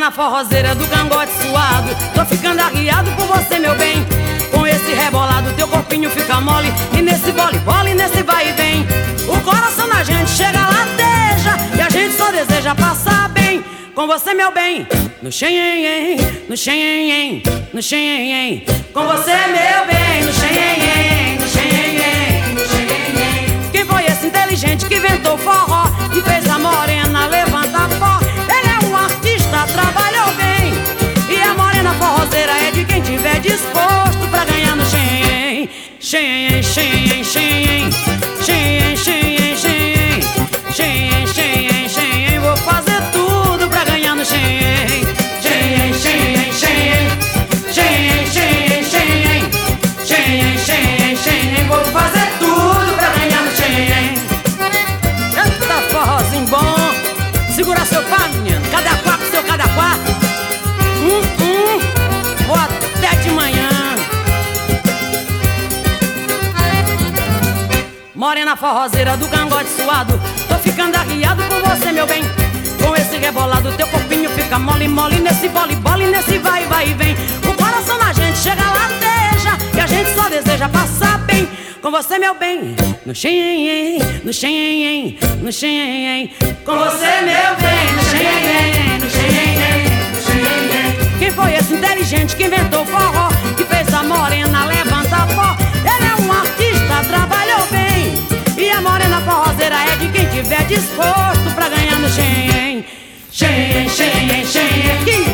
Morena forrozeira do cangote suado, tô ficando arriado por você, meu bem. Com esse rebolado teu corpinho fica mole, e nesse bole-bole, nesse vai e vem, o coração da gente chega lateja, e a gente só deseja passar bem com você, meu bem. No xenhen, no xenhen, no xenhen, com você, meu bem. No xenhen, no xenhen, no xenhen. Quem foi esse inteligente que inventou forró, que fez a morena levantar pó? Ele é um artista, trabalhou bem, e a morena forrozeira é de quem tiver disposto pra ganhar no xenhen. Xenhen, xenhen, xenhen, xenhen, xenhen, xenhen, xenhen, xenhen, xenhen. Vou fazer tudo pra ganhar no xenhen. Xenhen, xenhen, xenhen, xenhen, xenhen, xenhen, xenhen, xenhen, xenhen. Vou fazer tudo pra ganhar no xenhen. Eita forrozinho bom, segura seu pá, menino. Cada quá com seu cada quá. Vou até de manhã. Morena forrozeira do cangote suado, tô ficando arriado por você, meu bem. Com esse rebolado teu corpinho fica mole, mole, nesse bole-bole, nesse vai, vai e vem, o coração da gente chega lateja, e a gente só deseja passar bem com você, meu bem. No xenhen, no xenhen, no xenhen, com você, meu bem. No xenhen, no xenhen, no xenhen. Quem foi esse inteligente que inventou forró, que fez a morena levantar pó? Ele é um artista, trabalhou bem, e a morena forrozeira é de quem tiver disposto pra ganhar no xenhen. Xenhen, xenhen, xenhen.